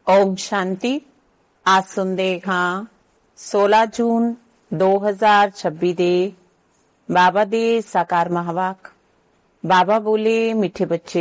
ओम शांति। आज सुनते हाँ 16 जून 2026 ਦੇ ਬਾਬਾ ਦੇ ਸਾਕਾਰ ਮਹਾਵਾਕ। ਬਾਬਾ ਬੋਲੇ, ਮਿੱਠੇ ਬੱਚੇ,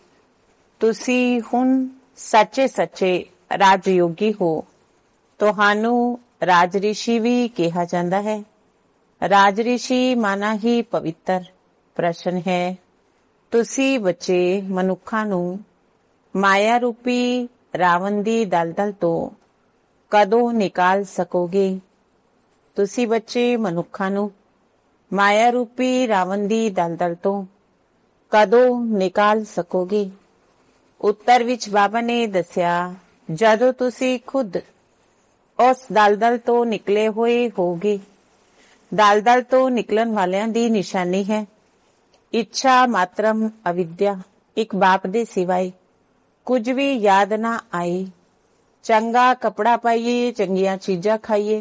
ਤੁਸੀਂ ਹੁਣ ਸੱਚੇ ਰਾਜਯੋਗੀ ਹੋ। ਤੁਹਾਨੂੰ ਰਾਜ ਰਿਸ਼ੀ ਵੀ ਕਿਹਾ ਜਾਂਦਾ ਹੈ। ਰਾਜ ਰਿਸ਼ੀ ਮਾਨਾ ਹੀ ਪਵਿੱਤਰ। ਪ੍ਰਸ਼ਨ ਹੈ, ਤੁਸੀਂ ਬੱਚੇ ਮਨੁੱਖਾਂ ਨੂੰ ਮਾਇਆ ਰੂਪੀ ਰਾਵਣ ਦੀ ਦਲਦਲ ਤੋਂ ਕਦੋਂ ਨਿਕਾਲ ਸਕੋਗੇ? ਤੁਸੀਂ ਬੱਚੇ ਮਨੁੱਖਾਂ ਨੂੰ ਮਾਇਆ ਰੂਪੀ ਰਾਵਣ ਦੀ ਦਲਦਲ ਤੋਂ ਕਦੋਂ ਨਿਕਾਲ ਸਕੋਗੇ? ਉੱਤਰ ਵਿੱਚ ਬਾਬਾ ਨੇ ਦੱਸਿਆ, ਜਦੋਂ ਤੁਸੀਂ ਖੁਦ ਉਸ ਦਲਦਲ ਤੋਂ ਨਿਕਲੇ ਹੋਏ ਹੋਗੇ। ਦਲਦਲ ਤੋਂ ਨਿਕਲਣ ਵਾਲਿਆਂ ਦੀ ਨਿਸ਼ਾਨੀ ਹੈ ਇੱਛਾ ਮਾਤਰਮ ਅਵਿਦਿਆ। ਇੱਕ ਬਾਪ ਦੇ ਸਿਵਾਏ ਕੁਝ ਵੀ ਯਾਦ ਨਾ ਆਏ। ਚੰਗਾ ਕੱਪੜਾ ਪਾਈਏ, ਚੰਗੀਆਂ ਚੀਜ਼ਾਂ ਖਾਈਏ,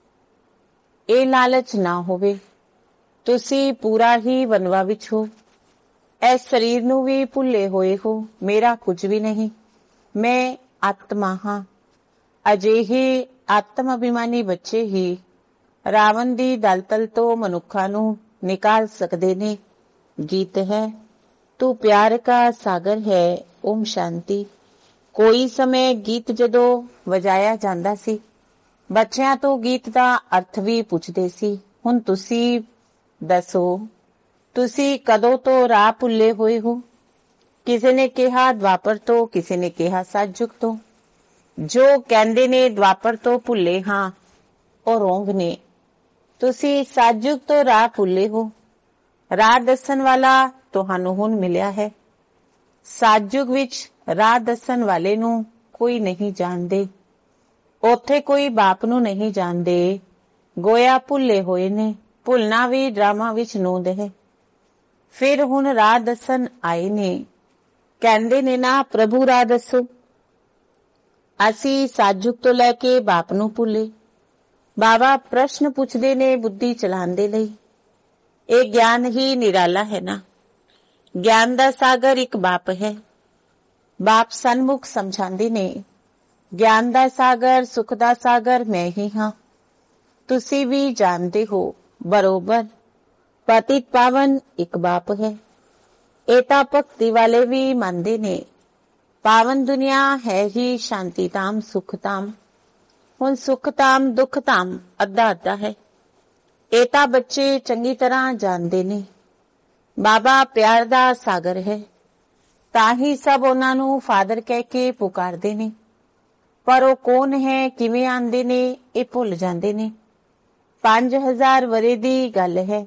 ਇਹ ਲਾਲਚ ਨਾ ਹੋਵੇ। ਤੁਸੀਂ ਪੂਰਾ ਹੀ ਵਨਵਾ ਵਿੱਚ ਹੋ। ਇਸ ਸਰੀਰ ਨੂੰ ਵੀ ਭੁੱਲੇ ਹੋਏ ਹੋ। ਮੇਰਾ ਕੁਝ ਵੀ ਨਹੀਂ, ਮੈਂ ਆਤਮਾ ਹਾਂ। ਅਜਿਹੇ ਆਤਮ ਅਭਿਮਾਨੀ ਬੱਚੇ ਹੀ ਰਾਵਣ ਦੀ ਦਲਦਲ ਤੋਂ ਮਨੁੱਖਾਂ ਨੂੰ ਨਿਕਾਲ ਸਕਦੇ ਨੇ। ਗੀਤ ਹੈ, ਤੂੰ ਪਿਆਰ ਕਾ ਸਾਗਰ ਹੈ। ਓਮ ਸ਼ਾਂਤੀ। ਕੋਈ ਸਮੇਂ ਗੀਤ ਜਦੋਂ ਵਜਾਇਆ ਜਾਂਦਾ ਸੀ, ਬੱਚਿਆਂ ਤੋਂ ਗੀਤ ਦਾ ਅਰਥ ਵੀ ਪੁੱਛਦੇ ਸੀ। ਹੁਣ ਤੁਸੀਂ ਦੱਸੋ, ਤੁਸੀਂ ਕਦੋਂ ਤੋਂ ਰਾਹ ਭੁੱਲੇ ਹੋਏ ਹੋ? ਕਿਸੇ ਨੇ ਕਿਹਾ ਦਵਾਪਰ ਤੋਂ, ਕਿਸੇ ਨੇ ਕਿਹਾ ਸਤਜੁਗ ਤੋਂ। ਜੋ ਕਹਿੰਦੇ ਨੇ ਦਵਾਪਰ ਤੋਂ ਭੁੱਲੇ ਹਾਂ, ਉਹ ਰੋਂਗ ਨੇ। ਤੁਸੀਂ ਸਤਜੁਗ ਤੋਂ ਰਾਹ ਭੁੱਲੇ ਹੋ। ਰਾਹ ਦੱਸਣ ਵਾਲਾ ਤੁਹਾਨੂੰ ਹੁਣ ਮਿਲਿਆ ਹੈ। ਸਤਜੁਗ ਵਿੱਚ ਰਾਹ ਦੱਸਣ ਵਾਲੇ ਨੂੰ ਕੋਈ ਨਹੀਂ ਜਾਣਦੇ। ਉੱਥੇ ਕੋਈ ਬਾਪ ਨੂੰ ਨਹੀਂ ਜਾਣਦੇ। ਗੋਇਆ ਭੁੱਲੇ ਹੋਏ ਨੇ। ਭੁੱਲਣਾ ਵੀ ਡਰਾਮਾ ਵਿੱਚ ਨੂੰਦ ਹੈ। ਫਿਰ ਹੁਣ ਰਾਹ ਦੱਸਣ ਆਏ ਨੇ। ਕਹਿੰਦੇ ਨੇ ਨਾ, ਪ੍ਰਭੂ ਰਾਹ ਦੱਸੋ। ਅਸੀਂ ਸਤਜੁਗ ਤੋਂ ਲੈ ਕੇ ਬਾਪ ਨੂੰ ਭੁੱਲੇ। ਬਾਬਾ ਪ੍ਰਸ਼ਨ ਪੁੱਛਦੇ ਨੇ ਬੁੱਧੀ ਚਲਾਉਣ ਦੇ ਲਈ। ਇਹ ਗਿਆਨ ਹੀ ਨਿਰਾਲਾ ਹੈ ਨਾ। ਗਿਆਨ ਦਾ ਸਾਗਰ ਇੱਕ ਬਾਪ ਹੈ। ਬਾਪ ਸਨਮੁਖ ਸਮਝਾਉਂਦੇ ਨੇ, ਗਿਆਨ ਦਾ ਸਾਗਰ, ਸੁਖ ਦਾ ਸਾਗਰ ਮੈਂ ਹੀ ਹਾਂ। ਤੁਸੀਂ ਵੀ ਜਾਣਦੇ ਹੋ ਬਰੋਬਰ। ਪਤਿਤ ਪਾਵਨ ਇੱਕ ਬਾਪ ਹੈ। ਇਹ ਤਾਂ ਭਗਤੀ ਵਾਲੇ ਵੀ ਮੰਨਦੇ ਨੇ। ਪਾਵਨ ਦੁਨੀਆ ਹੈ ਹੀ ਸ਼ਾਂਤੀ ਧਾਮ, ਸੁਖ ਧਾਮ। ਹੁਣ ਸੁਖ ਧਾਮ ਦੁੱਖ ਧਾਮ ਅੱਧਾ ਅੱਧਾ ਹੈ। ਇਹ ਤਾਂ ਬੱਚੇ ਚੰਗੀ ਤਰ੍ਹਾਂ ਜਾਣਦੇ ਨੇ। ਬਾਬਾ ਪਿਆਰ ਦਾ ਸਾਗਰ ਹੈ, ਤਾਂ ਹੀ ਸਭ ਉਹਨਾਂ ਨੂੰ ਫਾਦਰ ਕਹਿ ਕੇ ਪੁਕਾਰਦੇ ਨੇ। ਪਰ ਉਹ ਕੌਣ ਹੈ, ਕਿਵੇਂ ਆਂਦੇ ਨੇ, ਇਹ ਭੁੱਲ ਜਾਂਦੇ ਨੇ। 5000 ਵਰੇ ਦੀ ਗੱਲ ਹੈ।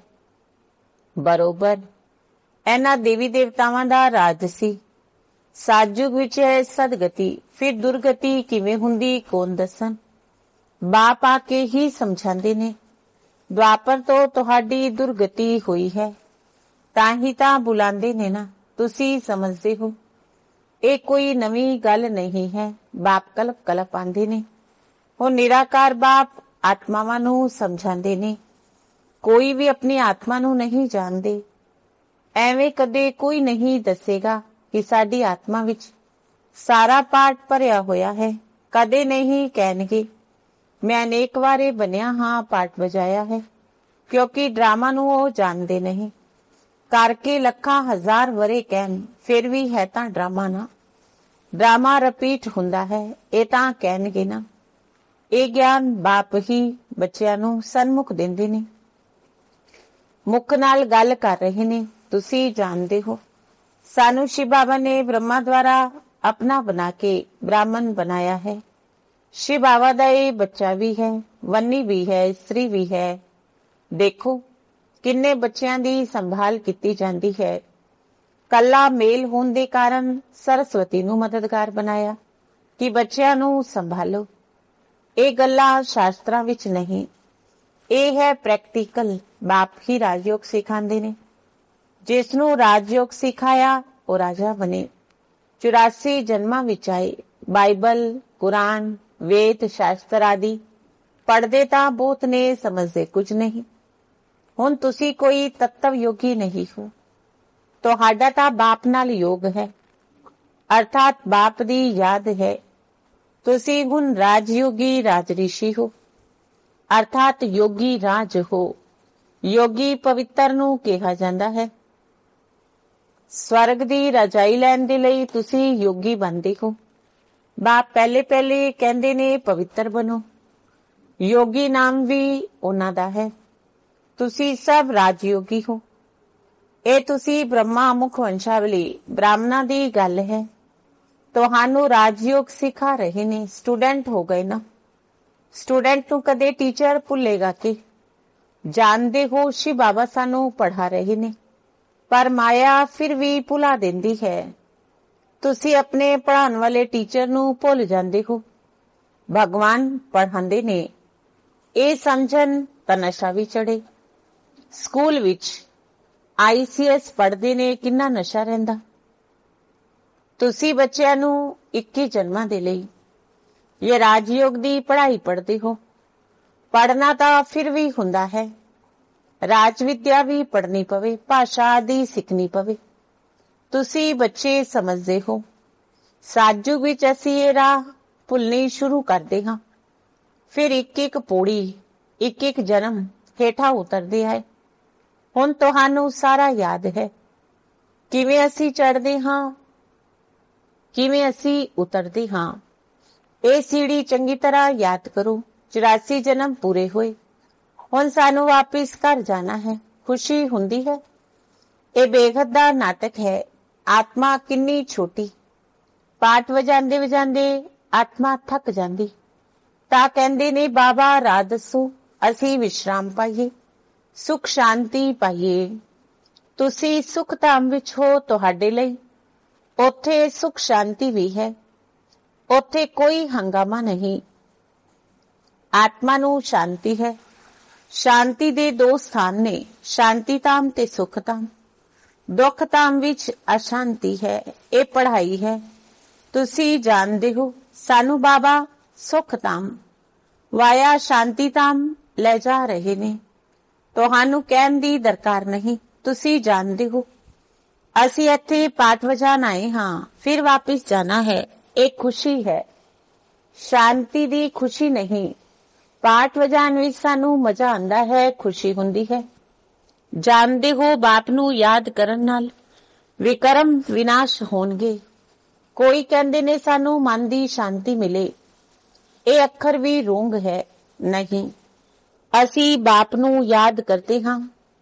ਬਰੋਬਰ ਇਹਨਾਂ ਦੇਵੀ ਦੇਵਤਾਵਾਂ ਦਾ ਰਾਜ ਸੀ। ਸਤਜੁਗ ਵਿੱਚ ਹੈ ਸਦਗਤੀ, ਫਿਰ ਦੁਰਗਤੀ ਕਿਵੇਂ ਹੁੰਦੀ ਕੌਣ ਦੱਸਣ? ਬਾਪ ਆ ਕੇ ਹੀ ਸਮਝਾਉਂਦੇ ਨੇ। ਦੁਆਪਰ ਤੋਂ ਤੁਹਾਡੀ ਦੁਰਗਤੀ ਹੋਈ ਹੈ, ਤਾਂ ਹੀ ਤਾਂ ਬੁਲਾਉਂਦੇ ਨੇ ਨਾ। ਤੁਸੀਂ ਸਮਝਦੇ ਹੋ ਇਹ ਕੋਈ ਨਵੀਂ ਗੱਲ ਨਹੀਂ ਹੈ। ਬਾਪ ਕਲਪ ਆਂਦੇ ਨੇ। ਉਹ ਨਿਰਾਕਾਰ ਬਾਪ ਆਤਮਾਵਾਂ ਨੂੰ ਸਮਝਾਉਂਦੇ ਨੇ। ਕੋਈ ਵੀ ਆਪਣੀ ਆਤਮਾ ਨੂੰ ਨਹੀਂ ਜਾਣਦੇ। ਐਵੇਂ ਕਦੇ ਕੋਈ ਨਹੀਂ ਦੱਸੇਗਾ ਕਿ ਸਾਡੀ ਆਤਮਾ ਵਿੱਚ ਸਾਰਾ ਪਾਠ ਭਰਿਆ ਹੋਇਆ ਹੈ। ਕਦੇ ਨਹੀਂ ਕਹਿਣਗੇ ਮੈਂ ਅਨੇਕ ਵਾਰੇ ਬਣਿਆ ਹਾਂ, ਪਾਠ ਵਜਾਇਆ ਹੈ, ਕਿਉਂਕਿ ਡਰਾਮਾ ਨੂੰ ਉਹ ਜਾਣਦੇ ਨਹੀਂ। ਕਰਕੇ ਲੱਖਾਂ ਹਜ਼ਾਰ ਵਰੇ ਕਹਿਣ, ਫਿਰ ਵੀ ਹੈ ਤਾਂ ਡਰਾਮਾ ਨਾ। ਡਰਾਮਾ ਰਿਪੀਟ ਹੁੰਦਾ ਹੈ, ਇਹ ਤਾਂ ਕਹਿਣਗੇ ਨਾ। ਇਹ ਗਿਆਨ ਬਾਪ ਹੀ ਬੱਚਿਆਂ ਨੂੰ ਸਨਮੁਖ ਦਿੰਦੇ ਨੇ। ਮੁੱਖ ਨਾਲ ਗੱਲ ਕਰ ਰਹੇ ਨੇ। ਤੁਸੀਂ ਜਾਣਦੇ ਹੋ ਸਾਨੂੰ ਸ਼ਿਵ ਬਾਬਾ ਨੇ ਬ੍ਰਹਮਾ ਦੁਆਰਾ ਆਪਣਾ ਬਣਾ ਕੇ ਬ੍ਰਾਹਮਣ ਬਣਾਇਆ ਹੈ। ਸ਼ਿਵ ਬਾਬਾ ਦਾ ਇਹ ਬੱਚਾ ਵੀ ਹੈ, ਵੰਨੀ ਵੀ ਹੈ, ਇਸਤਰੀ ਵੀ ਹੈ। ਦੇਖੋ ਕਿੰਨੇ ਬੱਚਿਆਂ ਦੀ ਸੰਭਾਲ ਕੀਤੀ ਜਾਂਦੀ ਹੈ। ਕੱਲਾ ਮੇਲ ਹੋਣ ਦੇ ਕਾਰਨ ਸਰਸਵਤੀ ਨੂੰ ਮਦਦਗਾਰ ਬਣਾਇਆ ਕਿ ਬੱਚਿਆਂ ਨੂੰ ਸੰਭਾਲੋ। ਇਹ ਗੱਲਾਂ ਸ਼ਾਸਤਰਾਂ ਵਿੱਚ ਨਹੀਂ, ਇਹ ਹੈ ਪ੍ਰੈਕਟੀਕਲ। ਬਾਪ ਹੀ ਰਾਜਯੋਗ ਸਿਖਾਉਂਦੇ ਨੇ। ਜਿਸ ਨੂੰ ਰਾਜਯੋਗ ਸਿਖਾਇਆ ਉਹ ਰਾਜਾ ਬਣੇ। 84 ਜਨਮਾਂ ਵਿੱਚ ਆਏ। ਬਾਈਬਲ, ਕੁਰਾਨ, ਵੇਦ ਸ਼ਾਸਤਰ ਆਦਿ ਪੜ੍ਹਦੇ ਤਾਂ ਬਹੁਤ ਨੇ, ਸਮਝਦੇ ਕੁਝ ਨਹੀਂ। ਹੁਣ ਤੁਸੀਂ ਕੋਈ ਤੱਤਵ ਯੋਗੀ ਨਹੀਂ ਹੋ। ਤੁਹਾਡਾ ਤਾਂ ਬਾਪ ਨਾਲ ਯੋਗ ਹੈ, ਅਰਥਾਤ ਬਾਪ ਦੀ ਯਾਦ ਹੈ। ਤੁਸੀਂ ਹੁਣ ਰਾਜਯੋਗੀ ਰਾਜ ਰਿਸ਼ੀ ਹੋ, ਅਰਥਾਤ ਯੋਗੀ ਰਾਜ ਹੋ। ਯੋਗੀ ਪਵਿੱਤਰ ਨੂੰ ਕਿਹਾ ਜਾਂਦਾ ਹੈ। ਸਵਰਗ ਦੀ ਰਜਾਈ ਲੈਣ ਦੇ ਲਈ ਤੁਸੀਂ ਯੋਗੀ ਬਣਦੇ ਹੋ। ਬਾਪ ਪਹਿਲੇ ਕਹਿੰਦੇ ਨੇ ਪਵਿੱਤਰ ਬਣੋ। ਯੋਗੀ ਨਾਮ ਵੀ ਉਹਨਾਂ ਦਾ ਹੈ। ਤੁਸੀਂ ਸਭ ਰਾਜਯੋਗੀ ਹੋ। ਇਹ ਤੁਸੀਂ ਬ੍ਰਹਮਾ ਮੁਖ ਵੰਸ਼ਾਵਲੀ ਬ੍ਰਾਹਮਣਾਂ ਦੀ ਗੱਲ ਹੈ। ਤੁਹਾਨੂੰ ਰਾਜਯੋਗ ਸਿਖਾ ਰਹੇ ਨੇ। ਸਟੂਡੈਂਟ ਹੋ ਗਏ ਨਾ। ਸਟੂਡੈਂਟ ਨੂੰ ਕਦੇ ਟੀਚਰ ਭੁੱਲੇਗਾ ਕਿ? ਜਾਣਦੇ ਹੋ ਸ਼ਿਵ ਬਾਬਾ ਸਾਨੂੰ ਪੜ੍ਹਾ ਰਹੇ ਨੇ, ਪਰ ਮਾਇਆ ਫਿਰ ਵੀ ਭੁਲਾ ਦਿੰਦੀ ਹੈ। ਤੁਸੀਂ ਆਪਣੇ ਪੜ੍ਹਾਉਣ ਵਾਲੇ ਟੀਚਰ ਨੂੰ ਭੁੱਲ ਜਾਂਦੇ ਹੋ। ਭਗਵਾਨ ਪੜ੍ਹਾਉਂਦੇ ਨੇ, ਇਹ ਸਮਝਣ ਤਾਂ ਨਸ਼ਾ ਵੀ ਚੜੇ। ਸਕੂਲ ਵਿੱਚ ICS ਪੜ੍ਹਦੇ ਨੇ, ਕਿੰਨਾ ਨਸ਼ਾ ਰਹਿੰਦਾ। ਤੁਸੀਂ ਬੱਚਿਆਂ ਨੂੰ 21 ਜਨਮਾਂ ਦੇ ਲਈ ਇਹ ਰਾਜਯੋਗ ਦੀ ਪੜ੍ਹਾਈ ਪੜ੍ਹਦੇ ਹੋ। ਪੜ੍ਹਨਾ ਤਾਂ ਫਿਰ ਵੀ ਹੁੰਦਾ ਹੈ। ਰਾਜ ਵਿਦਿਆ ਵੀ ਪੜ੍ਹਨੀ ਪਵੇ, ਭਾਸ਼ਾ ਆਦਿ ਸਿੱਖਣੀ ਪਵੇ। ਤੁਸੀਂ ਬੱਚੇ ਸਮਝਦੇ ਹੋ। ਸਾਜੂ ਵਿੱਚ ਅਸੀਂ ਇਹ ਰਾਹ ਭੁੱਲਣੀ ਸ਼ੁਰੂ ਕਰਦੇ ਹਾਂ। ਫਿਰ ਇੱਕ ਪੌੜੀ, ਇੱਕ ਜਨਮ ਹੇਠਾਂ ਉਤਰਦੇ ਹੈ। ਹੁਣ ਤੁਹਾਨੂੰ ਸਾਰਾ ਯਾਦ ਹੈ, ਕਿਵੇਂ ਅਸੀਂ ਚੜ੍ਹਦੇ ਹਾਂ, ਕਿਵੇਂ ਅਸੀਂ ਉਤਰਦੇ ਹਾਂ। ਇਹ ਸੀੜੀ ਚੰਗੀ ਤਰ੍ਹਾਂ ਯਾਦ ਕਰੋ। 84 ਜਨਮ ਪੂਰੇ ਹੋਏ। ਹੁਣ ਸਾਨੂੰ ਵਾਪਿਸ ਘਰ ਜਾਣਾ ਹੈ। ਖੁਸ਼ੀ ਹੁੰਦੀ ਹੈ। ਇਹ ਬੇਹੱਦ ਦਾ ਨਾਟਕ ਹੈ। ਆਤਮਾ ਕਿੰਨੀ ਛੋਟੀ। ਪਾਠ ਵਜਾਉਂਦੇ ਆਤਮਾ ਥੱਕ ਜਾਂਦੀ, ਤਾਂ ਕਹਿੰਦੇ ਨੇ ਬਾਬਾ ਰਾਹ ਦੱਸੋ, ਅਸੀਂ ਵਿਸ਼ਰਾਮ ਪਾਈਏ, ਸੁਖ ਸ਼ਾਂਤੀ ਪਾਈਏ। ਤੁਸੀਂ ਸੁਖ ਧਾਮ ਵਿੱਚ ਹੋ। ਤੁਹਾਡੇ ਲਈ ਉੱਥੇ ਸੁਖ ਸ਼ਾਂਤੀ ਵੀ ਹੈ। ਉੱਥੇ ਕੋਈ ਹੰਗਾਮਾ ਨਹੀਂ। ਆਤਮਾ ਨੂੰ ਸ਼ਾਂਤੀ ਹੈ। ਸ਼ਾਂਤੀ ਦੇ 2 ਸਥਾਨ ਨੇ, ਸ਼ਾਂਤੀ ਧਾਮ ਤੇ ਸੁਖ ਧਾਮ। ਦੁੱਖ ਧਾਮ ਵਿੱਚ ਅਸ਼ਾਂਤੀ ਹੈ। ਇਹ ਪੜ੍ਹਾਈ ਹੈ। ਤੁਸੀਂ ਜਾਣਦੇ ਹੋ ਸਾਨੂੰ ਬਾਬਾ ਸੁਖ ਧਾਮ ਵਾਇਆ ਸ਼ਾਂਤੀ ਧਾਮ ਲੈ ਜਾ ਰਹੇ ਨੇ। ਤੁਹਾਨੂੰ ਕਹਿਣ ਦੀ ਦਰਕਾਰ ਨਹੀਂ, ਤੁਸੀਂ ਜਾਣਦੇ ਹੋ। ਅਸੀਂ ਇੱਥੇ ਪਾਠ ਵਜਾਣ ਆਏ ਹਾਂ, ਫਿਰ ਵਾਪਿਸ ਜਾਣਾ ਹੈ। ਇਹ ਖੁਸ਼ੀ ਹੈ, ਸ਼ਾਂਤੀ ਦੀ ਖੁਸ਼ੀ ਨਹੀਂ। ਪਾਠ ਵਜਾਣ ਵਿੱਚ ਸਾਨੂੰ ਮਜ਼ਾ ਆਉਂਦਾ ਹੈ, ਖੁਸ਼ੀ ਹੁੰਦੀ ਹੈ। ਜਾਣਦੇ ਹੋ ਬਾਪ ਨੂੰ ਯਾਦ ਕਰਨ ਨਾਲ ਵਿਕਰਮ ਵਿਨਾਸ਼ ਹੋਣਗੇ। ਕੋਈ ਕਹਿੰਦੇ ਨੇ ਸਾਨੂੰ ਮਨ ਦੀ ਸ਼ਾਂਤੀ ਮਿਲੇ। ਇਹ ਅੱਖਰ ਵੀ ਰੋਂਗ ਹੈ। ਨਹੀਂ, ਅਸੀਂ ਬਾਪ ਨੂੰ ਯਾਦ ਕਰਦੇ ਹਾਂ।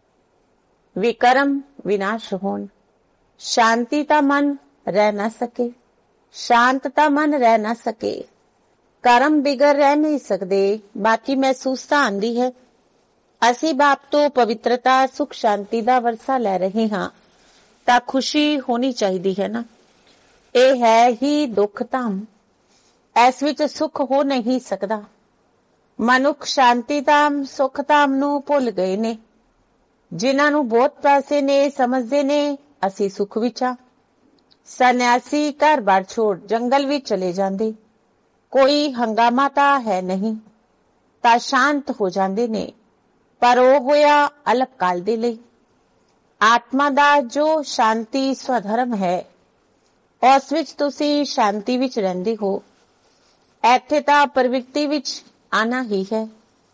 ਵਿਕਰਮ ਵਿਨਾਸ਼ ਹੋਣ। ਸ਼ਾਂਤੀ ਤਾਂ ਮਨ ਰਹਿ ਨਾ ਸਕੇ, ਸ਼ਾਂਤ ਤਾਂ ਮਨ ਰਹਿ ਨਾ ਸਕੇ। ਕਰਮ ਬਿਗਰ ਰਹਿ ਨਹੀਂ ਸਕਦੇ। ਬਾਕੀ ਮਹਿਸੂਸਤਾ ਆਂਦੀ ਹੈ। ਅਸੀਂ ਬਾਪ ਤੋਂ ਪਵਿੱਤਰਤਾ, ਸੁਖ ਸ਼ਾਂਤੀ ਦਾ ਵਰਸਾ ਲੈ ਰਹੇ ਹਾਂ, ਤਾਂ ਖੁਸ਼ੀ ਹੋਣੀ ਚਾਹੀਦੀ ਹੈ ਨਾ। ਇਹ ਹੈ ਹੀ ਦੁੱਖ ਧਾਮ। ਇਸ ਵਿੱਚ ਸੁਖ ਹੋ ਨਹੀਂ ਸਕਦਾ। ਮਨੁੱਖ ਸ਼ਾਂਤੀ ਧਾਮ, ਸੁਖ ਧਾਮ ਨੂੰ ਭੁੱਲ ਗਏ ਨੇ। ਜਿਨ੍ਹਾਂ ਨੂੰ ਬਹੁਤ ਪੈਸੇ ਨੇ, ਸਮਝਦੇ ਨੇ ਅਸੀਂ ਸੁਖ ਵਿੱਚ ਆ। ਸੰਨਿਆਸੀ ਘਰ-ਬਾਰ ਛੋੜ ਜੰਗਲ ਵਿੱਚ ਚਲੇ ਜਾਂਦੇ। ਕੋਈ ਹੰਗਾਮਾ ਤਾਂ ਹੈ ਨਹੀਂ, ਤਾਂ ਸ਼ਾਂਤ ਹੋ ਜਾਂਦੇ ਨੇ। ਪਰ ਉਹ ਹੋਇਆ ਅਲਪ ਕਾਲ ਦੇ ਲਈ। ਆਤਮਾ ਦਾ ਜੋ ਸ਼ਾਂਤੀ ਸਵਧਰਮ ਹੈ, ਉਸ ਵਿੱਚ ਤੁਸੀਂ ਸ਼ਾਂਤੀ ਵਿੱਚ ਰਹਿੰਦੇ ਹੋ। ਇੱਥੇ ਤਾਂ ਪ੍ਰਵਿਰਤੀ ਵਿੱਚ ਆਣਾ ਹੀ ਹੈ,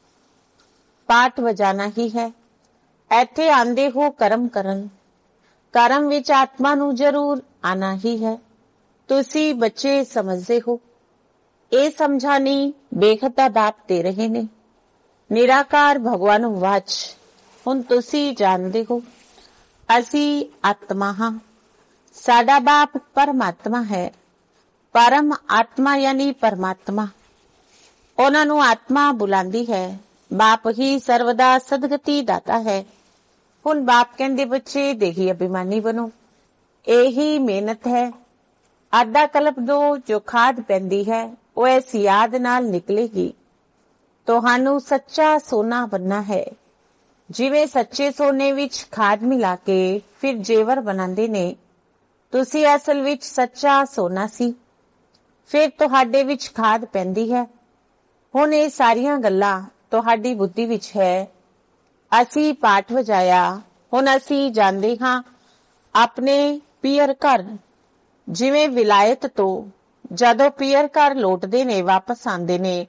ਪਾਠ ਵਜਾਣਾ ਹੀ ਹੈ। ਇੱਥੇ ਆਂਦੇ ਹੋ ਕਰਮ ਕਰਨ। ਕਰਮ ਵਿੱਚ ਆਤਮਾ ਨੂੰ ਜ਼ਰੂਰ ਆਣਾ ਹੀ ਹੈ। ਤੁਸੀਂ ਬੱਚੇ ਸਮਝਦੇ ਹੋ। ਇਹ ਸਮਝਾਣੀ ਬੇਖਤ ਦਾ ਬਾਪ ਦੇ ਰਹੇ ਨੇ। ਨਿਰਾਕਾਰ ਭਗਵਾਨ ਵਾਚ। ਹੁਣ ਤੁਸੀਂ ਜਾਣਦੇ ਹੋ ਅਸੀਂ ਆਤਮਾ ਹਾਂ। ਸਾਡਾ ਬਾਪ ਪਰਮਾਤਮਾ ਹੈ। ਪਰਮ ਆਤਮਾ ਯਾਨੀ ਪਰਮਾਤਮਾ। ਉਹਨਾਂ ਨੂੰ ਆਤਮਾ ਬੁਲਾਉਂਦੀ ਹੈ। ਬਾਪ ਹੀ ਸਰਵਦਾ ਸਦਗਤੀ ਦਾਤਾ ਹੈ। ਹੁਣ ਬਾਪ ਕਹਿੰਦੇ ਬੱਚੇ ਦੇਹੀ ਅਭਿਮਾਨੀ ਬਣੋ। ਇਹੀ ਮਿਹਨਤ ਹੈ। ਅੱਧਾ ਕਲਪ ਦੋ ਜੋ ਖਾਦ ਪੈਂਦੀ ਹੈ, ਉਹ ਇਸ ਯਾਦ ਨਾਲ ਨਿਕਲੇਗੀ। ਤੁਹਾਨੂੰ ਸੱਚਾ ਸੋਨਾ ਬਣਨਾ ਹੈ। ਜਿਵੇਂ ਸੱਚੇ ਸੋਨੇ ਵਿੱਚ ਖਾਦ ਮਿਲਾ ਕੇ ਫਿਰ ਜੇਵਰ ਬਣਾਉਂਦੇ ਨੇ, ਤੁਸੀਂ ਅਸਲ ਵਿੱਚ ਸੱਚਾ ਸੋਨਾ ਸੀ। ਫਿਰ ਤੁਹਾਡੇ ਵਿੱਚ ਖਾਦ ਪੈਂਦੀ ਹੈ। ਹੁਣ ਇਹ ਸਾਰੀਆਂ ਗੱਲਾਂ ਤੁਹਾਡੀ ਬੁੱਧੀ ਵਿੱਚ ਹੈ। ਅਸੀਂ ਪਾਠ ਵਜਾਇਆ, ਹੁਣ ਅਸੀਂ ਜਾਂਦੇ ਹਾਂ ਆਪਣੇ ਪੀਅਰ ਘਰ। ਜਿਵੇਂ ਵਿਲਾਇਤ ਤੋਂ ਜਦੋਂ ਪੀਅਰ ਘਰ ਲੌਟਦੇ ਨੇ, ਵਾਪਸ ਆਉਂਦੇ ਨੇ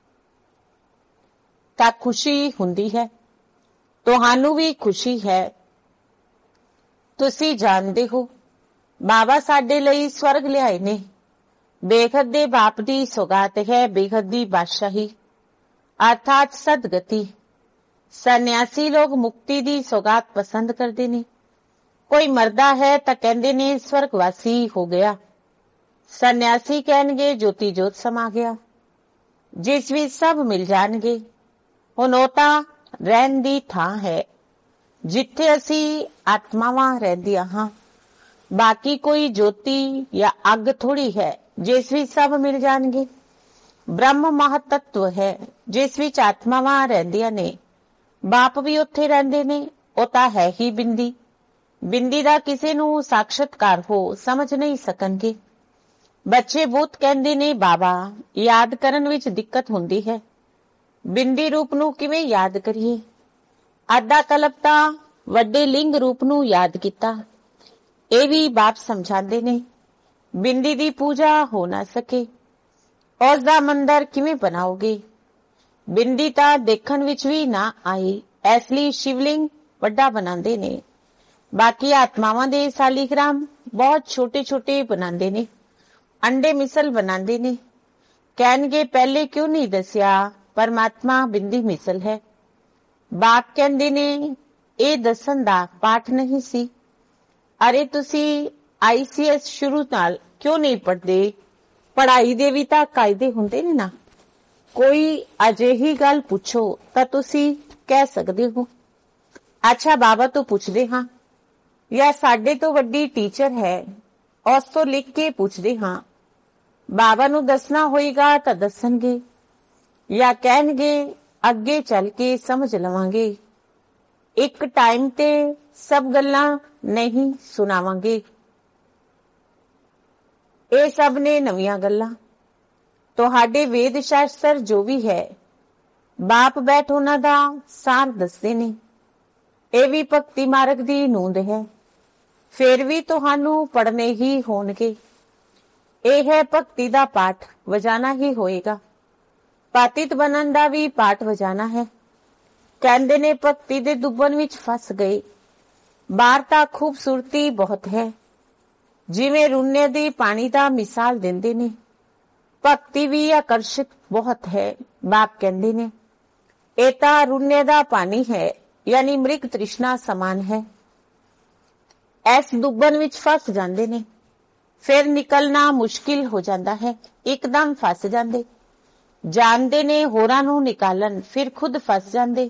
ਤਾਂ ਖੁਸ਼ੀ ਹੁੰਦੀ ਹੈ। ਤੁਹਾਨੂੰ ਵੀ ਖੁਸ਼ੀ ਹੈ। ਤੁਸੀਂ ਜਾਣਦੇ ਹੋ ਬਾਬਾ ਸਾਡੇ ਲਈ ਸਵਰਗ ਲਿਆਏ ਨੇ। ਬੇਹੱਦ ਦੇ ਬਾਪ ਦੀ ਸੌਗਾਤ ਹੈ, ਬੇਹੱਦ ਦੀ ਬਾਦਸ਼ਾਹੀ ਅਰਥਾਤ ਸਦਗਤੀ। ਸੰਨਿਆਸੀ ਲੋਕ ਮੁਕਤੀ ਦੀ ਸੌਗਾਤ ਪਸੰਦ ਕਰਦੇ ਨੇ। ਕੋਈ ਮਰਦਾ ਹੈ ਤਾਂ ਕਹਿੰਦੇ ਨੇ ਸਵਰਗਵਾਸੀ ਹੋ ਗਿਆ। ਸੰਨਿਆਸੀ ਕਹਿਣਗੇ ਜੋਤੀ ਜੋਤ ਸਮਾ ਗਿਆ, ਜਿਸ ਵਿੱਚ ਸਭ ਮਿਲ ਜਾਣਗੇ। ਹੁਣ ਉਹ ਤਾਂ ਰਹਿਣ ਦੀ ਥਾਂ ਹੈ ਜਿੱਥੇ ਅਸੀਂ ਆਤਮਾਵਾਂ ਰਹਿੰਦੀਆਂ ਹਾਂ। ਬਾਕੀ ਕੋਈ ਜੋਤੀ ਜਾਂ ਅੱਗ ਥੋੜੀ ਹੈ ਜਿਸ ਵਿੱਚ ਸਭ ਮਿਲ ਜਾਣਗੇ। ਬ੍ਰਹਮ ਮਹਤਤਵ ਹੈ ਜਿਸ ਵਿੱਚ ਆਤਮਾਵਾਂ ਰਹਿੰਦੀਆਂ ਨੇ। ਬਾਪ ਵੀ ਉੱਥੇ ਰਹਿੰਦੇ ਨੇ। ਉਹ ਤਾਂ ਹੈ ਹੀ ਬਿੰਦੀ। ਬਿੰਦੀ ਦਾ ਕਿਸੇ ਨੂੰ ਸਾਖਸ਼ਾਤਕਾਰ ਹੋ ਸਮਝ ਨਹੀਂ ਸਕਣਗੇ। ਬੱਚੇ ਬਹੁਤ ਕਹਿੰਦੇ ਨੇ ਬਾਬਾ ਯਾਦ ਕਰਨ ਵਿੱਚ ਦਿੱਕਤ ਹੁੰਦੀ ਹੈ। ਬਿੰਦੀ ਰੂਪ ਨੂੰ ਕਿਵੇਂ ਯਾਦ ਕਰੀਏ? ਅੱਧਾ ਕਲਪ ਤਾਂ ਵੱਡੇ ਲਿੰਗ ਰੂਪ ਨੂੰ ਯਾਦ ਕੀਤਾ। ਇਹ ਵੀ ਬਾਪ ਸਮਝਾਉਂਦੇ ਨੇ ਬਿੰਦੀ ਦੀ ਪੂਜਾ ਹੋ ਨਾ ਸਕੇ, ਉਸ ਦਾ ਮੰਦਰ ਕਿਵੇਂ ਬਣਾਓਗੇ? ਬਿੰਦੀ ਤਾਂ ਦੇਖਣ ਵਿੱਚ ਵੀ ਨਾ ਆਈ, ਇਸ ਲਈ ਸ਼ਿਵਲਿੰਗ ਵੱਡਾ ਬਣਾਉਂਦੇ ਨੇ। ਬਾਕੀ ਆਤਮਾਵਾਂ ਦੇ ਸਾਲੀਗ੍ਰਾਮ ਬਹੁਤ ਛੋਟੇ ਛੋਟੇ ਬਣਾਉਂਦੇ ਨੇ, ਅੰਡੇ ਮਿਸਲ ਬਣਾਉਂਦੇ ਨੇ। ਕਹਿਣਗੇ ਪਹਿਲੇ ਕਿਉਂ ਨਹੀਂ ਦੱਸਿਆ? ਪਰਮਾਤਮਾ ਬਿੰਦੀ ਮਿਸਲ ਹੈ। ਬਾਪ ਕਹਿੰਦੇ ਨੇ ਇਹ ਦੱਸਣ ਦਾ ਪਾਠ ਨਹੀਂ ਸੀ। ਅਰੇ ਤੁਸੀਂ ICS ਸ਼ੁਰੂ ਨਾਲ ਕਿਉਂ ਨਹੀਂ ਪੜ੍ਹਦੇ? ਪੜ੍ਹਾਈ ਦੇ ਵੀ ਤਾਂ ਕਾਇਦੇ ਹੁੰਦੇ ਨੇ ਨਾ। ਕੋਈ ਅਜਿਹੀ ਗੱਲ ਪੁੱਛੋ ਤਾਂ ਤੁਸੀਂ ਕਹਿ ਸਕਦੇ ਹੋ ਅੱਛਾ ਬਾਬਾ ਤੋਂ ਪੁੱਛਦੇ ਹਾਂ, ਜਾਂ ਸਾਡੇ ਤੋਂ ਵੱਡੀ ਟੀਚਰ ਹੈ ਉਸ ਤੋਂ ਲਿਖ ਕੇ ਪੁੱਛਦੇ ਹਾਂ। ਬਾਬਾ ਨੂੰ ਦੱਸਣਾ ਹੋਏਗਾ ਤਾਂ ਦੱਸਣਗੇ, ਜਾਂ ਕਹਿਣਗੇ ਅੱਗੇ ਚੱਲ ਕੇ ਸਮਝ ਲਵਾਂਗੇ। ਇੱਕ ਟਾਈਮ ਤੇ ਸਭ ਗੱਲਾਂ ਨਹੀਂ ਸੁਣਾਵਾਂਗੇ। ਇਹ ਸਭ ਨੇ ਨਵੀਆਂ ਗੱਲਾਂ। ਤੁਹਾਡੇ ਵੇਦ ਸ਼ਾਸਤਰ ਜੋ ਵੀ ਹੈ ਬਾਪ ਬੈਠ ਉਹਨਾਂ ਦਾ ਸਾਰ ਦੱਸਦੇ ਨੇ। ਇਹ ਵੀ ਭਗਤੀ ਮਾਰਗ ਦੀ ਨੂੰਦ ਹੈ। ਫਿਰ ਵੀ ਤੁਹਾਨੂੰ ਪੜ੍ਹਨੇ ਹੀ ਹੋਣਗੇ। ਇਹ ਹੈ ਭਗਤੀ ਦਾ ਪਾਠ, ਵਜਾਣਾ ਹੀ ਹੋਏਗਾ। ਪਾਤਿਤ ਬਣਨ ਦਾ ਵੀ ਪਾਠ ਵਜਾਣਾ ਹੈ। ਕਹਿੰਦੇ ਨੇ ਭਗਤੀ ਦੇ ਦੁੱਬਨ ਵਿੱਚ ਫਸ ਗਏ। ਬਾਹਰ ਤਾਂ ਖੂਬਸੂਰਤੀ ਬਹੁਤ ਹੈ, ਜਿਵੇਂ ਰੁੰਨੇ ਦੀ ਪਾਣੀ ਦਾ ਮਿਸਾਲ ਦਿੰਦੇ ਨੇ। ਭਗਤੀ ਵੀ ਆਕਰਸ਼ਿਤ ਬਹੁਤ ਹੈ। ਬਾਪ ਕਹਿੰਦੇ ਨੇ ਇਹ ਤਾਂ ਰੁੰਨੇ ਦਾ ਪਾਣੀ ਹੈ, ਯਾਨੀ ਮ੍ਰਿਗ ਤ੍ਰਿਸ਼ਨਾ ਸਮਾਨ ਹੈ। ਇਸ ਦੁੱਬਨ ਵਿੱਚ ਫਸ ਜਾਂਦੇ ਨੇ, ਫਿਰ ਨਿਕਲਣਾ ਮੁਸ਼ਕਿਲ ਹੋ ਜਾਂਦਾ ਹੈ। ਇੱਕਦਮ ਫਸ ਜਾਂਦੇ, ਜਾਣਦੇ ਨੇ ਹੋਰਾਂ ਨੂੰ ਨਿਕਾਲਣ, ਫਿਰ ਖੁਦ ਫਸ ਜਾਂਦੇ।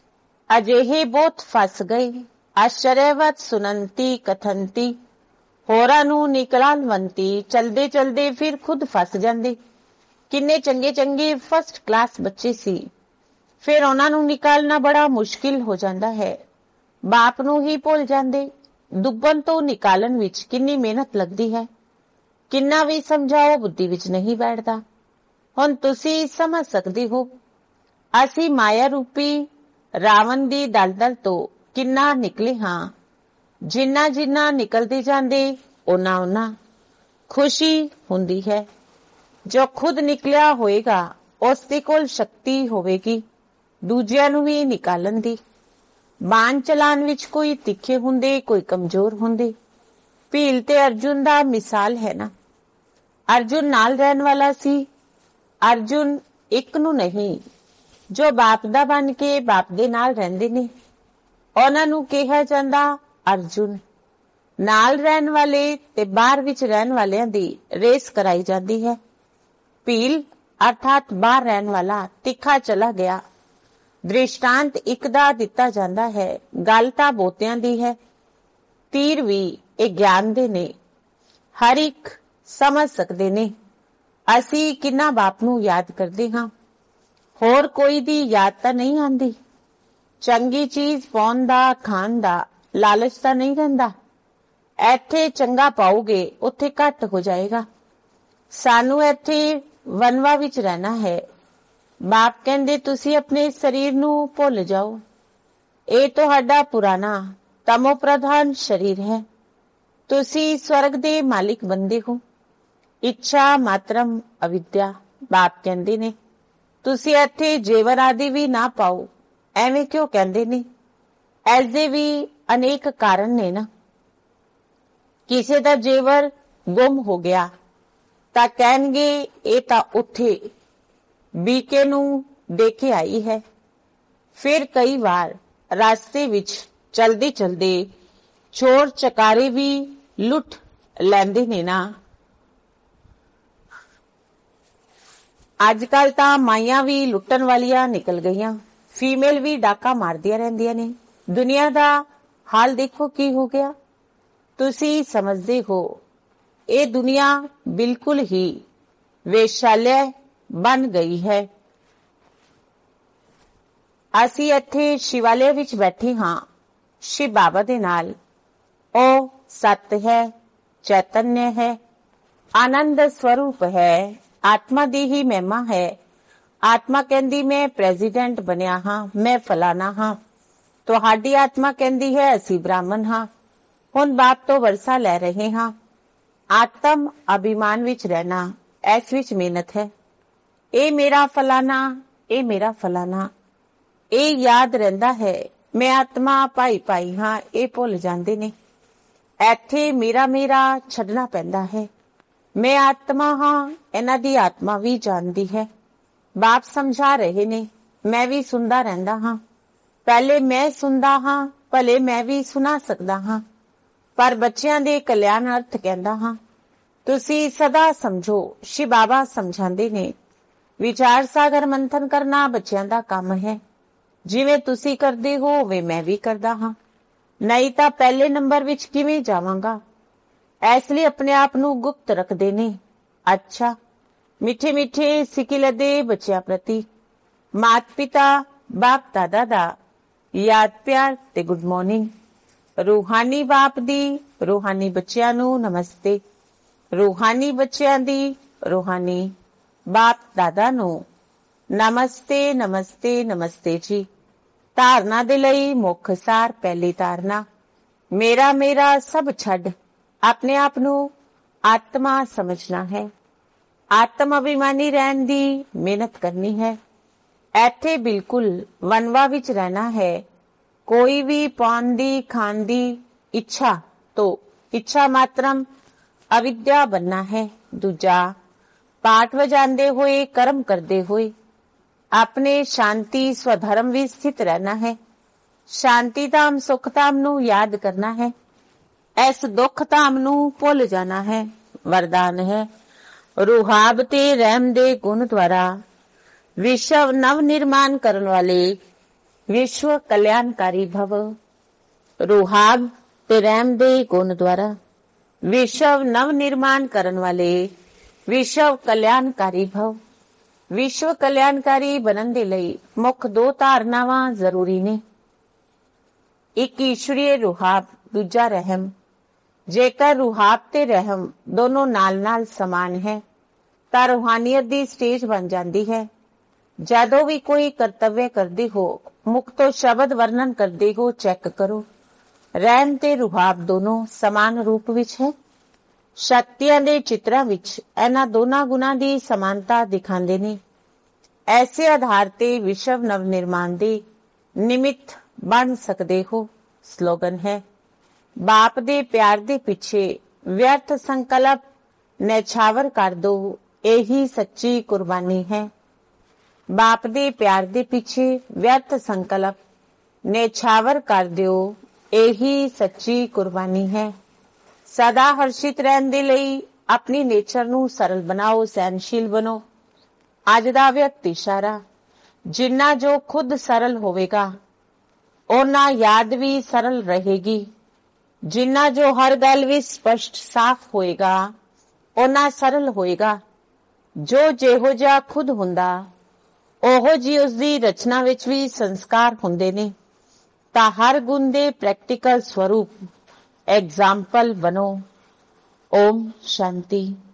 ਅਜਿਹੇ ਬਹੁਤ ਫਸ ਗਏ। ਆਸ਼ਰਯਵਤ ਸੁਨੰਤੀ ਕਥੰਤੀ, ਹੋਰਾਂ ਨੂੰ ਨਿਕਲਣਵੰਤੀ। ਚਲਦੇ ਚਲਦੇ ਫਿਰ ਖੁਦ ਫਸ ਜਾਂਦੇ। ਕਿੰਨੇ ਚੰਗੇ ਚੰਗੇ ਫਸਟ ਕਲਾਸ ਬੱਚੇ ਸੀ, ਫਿਰ ਉਹਨਾਂ ਨੂੰ ਨਿਕਾਲਣਾ ਬੜਾ ਮੁਸ਼ਕਿਲ ਹੋ ਜਾਂਦਾ ਹੈ। ਬਾਪ ਨੂੰ ਹੀ ਭੁੱਲ ਜਾਂਦੇ। ਦੁੱਬਨ ਤੋਂ ਨਿਕਾਲਣ ਵਿੱਚ ਕਿੰਨੀ ਮਿਹਨਤ ਲੱਗਦੀ ਹੈ। ਕਿੰਨਾ ਵੀ ਸਮਝਾਓ ਬੁੱਧੀ ਵਿੱਚ ਨਹੀਂ ਬੈਠਦਾ। ਹੁਣ ਤੁਸੀਂ ਸਮਝ ਸਕਦੇ ਹੋ ਅਸੀਂ ਮਾਇਆ ਰੂਪੀ ਰਾਵਣ ਦੀ ਦਲਦਲ ਤੋਂ ਕਿੰਨਾ ਨਿਕਲੇ ਹਾਂ। ਜਿੰਨਾ ਜਿੰਨਾ ਨਿਕਲਦੇ ਜਾਂਦੇ ਓਨਾ ਓਨਾ ਖੁਸ਼ੀ ਹੁੰਦੀ ਹੈ। ਜੋ ਖੁਦ ਨਿਕਲਿਆ ਹੋਏਗਾ ਉਸ ਦੇ ਕੋਲ ਸ਼ਕਤੀ ਹੋਵੇਗੀ ਦੂਜਿਆਂ ਨੂੰ ਵੀ ਨਿਕਾਲਣ ਦੀ। ਬਾਣ ਚਲਾਣ ਵਿੱਚ ਕੋਈ ਤਿੱਖੇ ਹੁੰਦੇ, ਕੋਈ ਕਮਜ਼ੋਰ ਹੁੰਦੇ। ਭੀਲ ਤੇ ਅਰਜੁਨ ਦਾ ਮਿਸਾਲ ਹੈ ਨਾ। ਅਰਜੁਨ ਨਾਲ ਰਹਿਣ ਵਾਲਾ ਸੀ। ਅਰਜੁਨ ਇੱਕ ਨੂੰ ਨਹੀਂ, ਜੋ ਬਾਪ ਦਾ ਬਣ ਕੇ ਬਾਪ ਦੇ ਨਾਲ ਰਹਿੰਦੇ ਨੇ ਉਹਨਾਂ ਨੂੰ ਕਿਹਾ ਜਾਂਦਾ ਅਰਜੁਨ। ਨਾਲ ਰਹਿਣ ਵਾਲੇ ਤੇ ਬਾਹਰ ਵਿੱਚ ਰਹਿਣ ਵਾਲਿਆਂ ਦੀ ਰੇਸ ਕਰਾਈ ਜਾਂਦੀ ਹੈ। ਭੀਲ ਅਰਥਾਤ ਬਾਹਰ ਰਹਿਣ ਵਾਲਾ ਤਿੱਖਾ ਚਲਾ ਗਿਆ। ਦ੍ਰਿਸ਼ਟਾਂਤ ਇੱਕ ਦਾ ਦਿੱਤਾ ਜਾਂਦਾ ਹੈ। ਗੱਲ ਤਾਂ ਬਹੁਤਿਆਂ ਦੀ ਹੈ। ਤੀਰ ਵੀ ਇਹ ਗਿਆਨ ਦੇ ਨੇ, ਹਰ ਇੱਕ ਸਮਝ ਸਕਦੇ ਨੇ। ਅਸੀਂ ਕਿੰਨਾ ਬਾਪ ਨੂੰ ਯਾਦ ਕਰਦੇ ਹਾਂ, ਹੋਰ ਕੋਈ ਦੀ ਯਾਦ ਤਾਂ ਨਹੀਂ ਆਉਂਦੀ। ਚੰਗੀ ਚੀਜ਼ ਪਾਉਣ ਦਾ, ਖਾਣ ਦਾ ਲਾਲਚ ਤਾਂ ਨਹੀਂ ਰਹਿੰਦਾ। ਇੱਥੇ ਚੰਗਾ ਪਾਓਗੇ ਉੱਥੇ ਘੱਟ ਹੋ ਜਾਏਗਾ। ਸਾਨੂੰ ਇੱਥੇ ਵਨਵਾ ਵਿੱਚ ਰਹਿਣਾ ਹੈ। ਬਾਪ ਕਹਿੰਦੇ ਤੁਸੀਂ ਆਪਣੇ ਸਰੀਰ ਨੂੰ ਭੁੱਲ ਜਾਓ। ਇਹ ਤੁਹਾਡਾ ਪੁਰਾਣਾ ਤਮੋ ਪ੍ਰਧਾਨ ਸਰੀਰ ਹੈ। ਤੁਸੀਂ ਸਵਰਗ ਦੇ ਮਾਲਿਕ ਬੰਦੇ ਹੋ। ਇੱਛਾ ਮਾਤਰਮ ਅਵਿਦਿਆ। ਬਾਪ ਕਹਿੰਦੇ ਨੇ ਤੁਸੀਂ ਇੱਥੇ ਜੇਵਰ ਆਦਿ ਵੀ ਨਾ ਪਾਓ। ਐਵੇਂ ਕਿਉਂ ਕਹਿੰਦੇ ਨੇ? ਐਸਦੇ ਵੀ ਅਨੇਕ ਕਾਰਨ ਨੇ ਨਾ। ਕਿਸੇ ਦਾ ਜੇਵਰ ਗੁੰਮ ਹੋ ਗਿਆ ਤਾਂ ਕਹਿਣਗੇ ਇਹ ਤਾਂ ਉੱਥੇ ਬੀਕੇ ਨੂੰ ਦੇ ਕੇ ਆਈ ਹੈ। ਫਿਰ ਕਈ ਵਾਰ ਰਾਸਤੇ ਵਿੱਚ ਚਲਦੇ ਚਲਦੇ ਚੋਰ ਚਕਾਰੇ ਵੀ ਲੁੱਟ ਲੈਂਦੇ ਨੇ ਨਾ। ਅੱਜ ਕੱਲ ਤਾਂ ਮਾਈਆਂ ਵੀ ਲੁੱਟਣ ਵਾਲੀਆਂ ਨਿਕਲ ਗਈਆਂ। ਫੀਮੇਲ ਵੀ ਡਾਕਾ ਮਾਰਦੀਆਂ ਰਹਿੰਦੀਆਂ ਨੇ। ਦੁਨੀਆ ਦਾ ਹਾਲ ਦੇਖੋ ਕੀ ਹੋ ਗਿਆ। ਤੁਸੀਂ ਸਮਝਦੇ ਹੋ ਇਹ ਦੁਨੀਆ ਬਿਲਕੁਲ ਹੀ ਵੇਸ਼ਾਲਿਆ ਬਣ ਗਈ ਹੈ। ਅਸੀਂ ਇੱਥੇ ਸ਼ਿਵਾਲਿਆ ਵਿੱਚ ਬੈਠੇ ਹਾਂ ਸ਼ਿਵ ਬਾਬਾ ਦੇ ਨਾਲ। ਉਹ ਸਤ ਹੈ, ਚੈਤन्य ਹੈ, ਆਨੰਦ ਸਰੂਪ ਹੈ, ਆਤਮਾ ਦੀ ਹੀ ਮਹਿਮਾ ਹੈ। ਆਤਮਾ ਕਹਿੰਦੀ ਮੈਂ ਪ੍ਰੈਜ਼ੀਡੈਂਟ ਬਣਿਆ ਹਾਂ, ਮੈਂ ਫਲਾਣਾ ਹਾਂ। ਤੁਹਾਡੀ ਆਤਮਾ ਕਹਿੰਦੀ ਹੈ ਅਸੀਂ ਬ੍ਰਾਹਮਣ ਹਾਂ। ਹੁਣ ਬਾਪ ਤੋਂ ਵਰਸਾ ਲੈ ਰਹੇ ਹਾਂ। ਆਤਮ ਅਭਿਮਾਨ ਵਿੱਚ ਰਹਿਣਾ, ਇਸ ਵਿੱਚ ਮਿਹਨਤ ਹੈ। ਇਹ ਮੇਰਾ ਫਲਾਣਾ, ਇਹ ਮੇਰਾ ਫਲਾਣਾ, ਇਹ ਯਾਦ ਰਹਿੰਦਾ ਹੈ। ਮੈਂ ਆਤਮਾ ਭਾਈ ਭਾਈ ਹਾਂ, ਇਹ ਭੁੱਲ ਜਾਂਦੇ ਨੇ। ਇੱਥੇ ਮੇਰਾ ਮੇਰਾ ਛੱਡਣਾ ਪੈਂਦਾ ਹੈ। ਮੈਂ ਆਤਮਾ ਹਾਂ, ਇਹਨਾਂ ਦੀ ਆਤਮਾ ਵੀ ਜਾਣਦੀ ਹੈ। ਬਾਪ ਸਮਝਾ ਰਹੇ ਨੇ। ਮੈਂ ਵੀ ਸੁਣਦਾ ਰਹਿੰਦਾ ਹਾਂ। ਪਹਿਲੇ ਮੈਂ ਸੁਣਦਾ ਹਾਂ, ਭਲੇ ਮੈਂ ਵੀ ਸੁਣਾ ਸਕਦਾ ਹਾਂ, ਪਰ ਬੱਚਿਆਂ ਦੇ ਕਲਿਆਣ ਅਰਥ ਕਹਿੰਦਾ ਹਾਂ। ਤੁਸੀਂ ਸਦਾ ਸਮਝੋ। ਸ਼ਿਵ ਬਾਬਾ ਸਮਝਾਉਂਦੇ ਨੇ ਵਿਚਾਰ ਸਾਗਰ ਮੰਥਨ ਕਰਨਾ ਬੱਚਿਆਂ ਦਾ ਕੰਮ ਹੈ। ਜਿਵੇਂ ਤੁਸੀਂ ਕਰਦੇ ਹੋ ਉਵੇਂ ਮੈਂ ਵੀ ਕਰਦਾ ਹਾਂ, ਨਹੀਂ ਤਾਂ ਪਹਿਲੇ ਨੰਬਰ ਵਿੱਚ ਕਿਵੇਂ ਜਾਵਾਂਗਾ। ਇਸ ਲਈ ਆਪਣੇ ਆਪ ਨੂੰ ਗੁਪਤ ਰੱਖਦੇ ਨੇ। ਅੱਛਾ, ਮਿੱਠੇ ਮਿੱਠੇ ਸਿੱਕਿਲ ਦੇ ਬੱਚਿਆਂ ਪ੍ਰਤੀ ਮਾਤ ਪਿਤਾ ਬਾਪ ਦਾਦਾ ਦਾ ਯਾਦ ਪਿਆਰ ਤੇ ਗੁੱਡ ਮਾਰਨਿੰਗ। ਰੂਹਾਨੀ ਬਾਪ ਦੀ ਰੂਹਾਨੀ ਬੱਚਿਆਂ ਨੂੰ ਨਮਸਤੇ। ਰੂਹਾਨੀ ਬੱਚਿਆਂ ਦੀ ਰੂਹਾਨੀ ਬਾਪ ਦਾਦਾ ਨੂੰ ਨਮਸਤੇ ਨਮਸਤੇ ਨਮਸਤੇ ਜੀ। ਧਾਰਨਾ ਦੇ ਲਈ ਮੁੱਖ ਸਾਰ। ਪਹਿਲੀ ਧਾਰਨਾ, ਮੇਰਾ ਮੇਰਾ ਸਭ ਛੱਡ ਆਪਣੇ ਆਪ ਨੂੰ ਆਤਮਾ ਸਮਝਣਾ ਹੈ। ਆਤਮ ਅਭਿਮਾਨੀ ਰਹਿਣ ਦੀ ਮਿਹਨਤ ਕਰਨੀ ਹੈ। ਇੱਥੇ ਬਿਲਕੁਲ ਵਨਵਾ ਵਿੱਚ ਰਹਿਣਾ ਹੈ। ਕੋਈ ਵੀ ਪਾਉਣ ਦੀ ਖਾਣ ਦੀ ਇੱਛਾ ਤੋਂ ਇੱਛਾ ਮਾਤਰਮ ਅਵਿਦਿਆ ਬਣਨਾ ਹੈ। ਦੂਜਾ, ਪਾਠ ਵਜਾਉਂਦੇ ਹੋਏ ਕਰਮ ਕਰਦੇ ਹੋਏ ਆਪਣੇ ਸ਼ਾਂਤੀ ਸਵਧਰਮ ਵਿੱਚ ਸਥਿਤ ਰਹਿਣਾ ਹੈ। ਸ਼ਾਂਤੀ ਧਾਮ ਸੁਖ ਧਾਮ ਨੂੰ ਯਾਦ ਕਰਨਾ ਹੈ। ਇਸ ਦੁੱਖ ਧਾਮ ਨੂੰ ਭੁੱਲ ਜਾਣਾ ਹੈ। ਵਰਦਾਨ ਹੈ ਰੂਹਾਬ ਤੇ ਰਹਿਮ ਦੇ ਗੁਣ ਦੁਆਰਾ ਵਿਸ਼ਵ ਨਵ ਨਿਰਮਾਣ ਕਰਨ ਵਾਲੇ ਵਿਸ਼ਵ ਕਲਿਆਣਕਾਰੀ ਭਵ। ਰੂਹਾਬ ਤੇ ਰਹਿਮ ਦੇ ਗੁਣ ਦੁਆਰਾ ਵਿਸ਼ਵ ਨਵ ਨਿਰਮਾਣ ਕਰਨ ਵਾਲੇ ਵਿਸ਼ਵ ਕਲਿਆਣਕਾਰੀ ਭਵ। ਵਿਸ਼ਵ ਕਲਿਆਣਕਾਰੀ ਬਣਨ ਦੇ ਲਈ ਮੁੱਖ ਦੋ ਧਾਰਨਾਵਾਂ ਜ਼ਰੂਰੀ ਨੇ। ਇੱਕ ਈਸ਼ਵਰੀ ਰੂਹਾਬ, ਦੂਜਾ ਰਹਿਮ। ਜੇਕਰ ਰੂਹਾਬ ਤੇ ਰਹਿਮ ਦੋਨੋਂ ਨਾਲ ਨਾਲ ਸਮਾਨ ਹੈ ਤਾਂ ਰੂਹਾਨੀਅਤ ਦੀ ਸਟੇਜ ਬਣ ਜਾਂਦੀ ਹੈ। ਜਦੋਂ ਵੀ ਕੋਈ ਕਰਤੱਵ ਕਰਦੇ ਹੋ, ਮੁਖ ਤੋਂ ਸ਼ਬਦ ਵਰਣਨ ਕਰਦੇ ਹੋ, ਚੈੱਕ ਕਰੋ ਰਹਿਮ ਤੇ ਰੂਹਾਬ ਦੋਨੋਂ ਸਮਾਨ ਰੂਪ ਵਿੱਚ ਹੈ। ਸ਼ਕਤੀਆਂ ਦੇ ਚਿੱਤਰਾਂ ਵਿੱਚ ਇਹਨਾਂ ਦੋਨਾਂ ਗੁਣਾਂ ਦੀ ਸਮਾਨਤਾ ਦਿਖਾਉਂਦੇ ਨੇ। ਐਸੇ ਆਧਾਰ ਤੇ ਵਿਸ਼ਵ ਨਵ ਨਿਰਮਾਣ ਦੇ ਨਿਮਿਤ ਬਣ ਸਕਦੇ ਹੋ। ਸਲੋਗਨ ਹੈ ਬਾਪ ਦੇ ਪਿਆਰ ਦੇ ਪਿੱਛੇ ਵਿਅਰਥ ਸੰਕਲਪ ਨੈਛਾਵਰ ਕਰ ਦੋ, ਇਹੀ ਸੱਚੀ ਕੁਰਬਾਨੀ ਹੈ। ਬਾਪ ਦੇ ਪਿਆਰ ਦੇ ਪਿੱਛੇ ਵਿਅਰਥ ਸੰਕਲਪ ਨੈਛਾਵਰ ਕਰ ਦਿਓ, ਇਹੀ ਸੱਚੀ ਕੁਰਬਾਨੀ ਹੈ। ਸਦਾ ਹਰਸ਼ਿਤ ਰਹਿਣ ਦੇ ਲਈ ਆਪਣੀ ਨੇਚਰ ਨੂੰ ਸਰਲ ਬਣਾਓ, ਸਹਿਨਸ਼ੀਲ ਬਣੋ। ਅੱਜ ਦਾ ਵਿਅਕਤ ਇਸ਼ਾਰਾ, ਜਿੰਨਾ ਜੋ ਖੁਦ ਸਰਲ ਹੋਵੇਗਾ ਉਹਨਾਂ ਯਾਦ ਵੀ ਸਰਲ ਰਹੇਗੀ। ਜਿੰਨਾ ਜੋ ਹਰ ਗੱਲ ਵਿੱਚ ਸਪਸ਼ਟ ਸਾਫ਼ ਹੋਏਗਾ ਉਹਨਾਂ ਸਰਲ ਹੋਏਗਾ। ਜੋ ਜਿਹੋ ਜਿਹਾ ਖੁਦ ਹੁੰਦਾ ਉਹੋ ਜੀ ਉਸਦੀ ਰਚਨਾ ਵਿੱਚ ਵੀ ਸੰਸਕਾਰ ਹੁੰਦੇ ਨੇ। ਤਾਂ ਹਰ ਗੁਣ ਦੇ ਪ੍ਰੈਕਟੀਕਲ ਸਵਰੂਪ ਐਗਜ਼ਾਮਪਲ ਬਣੋ। ਓਮ ਸ਼ਾਂਤੀ।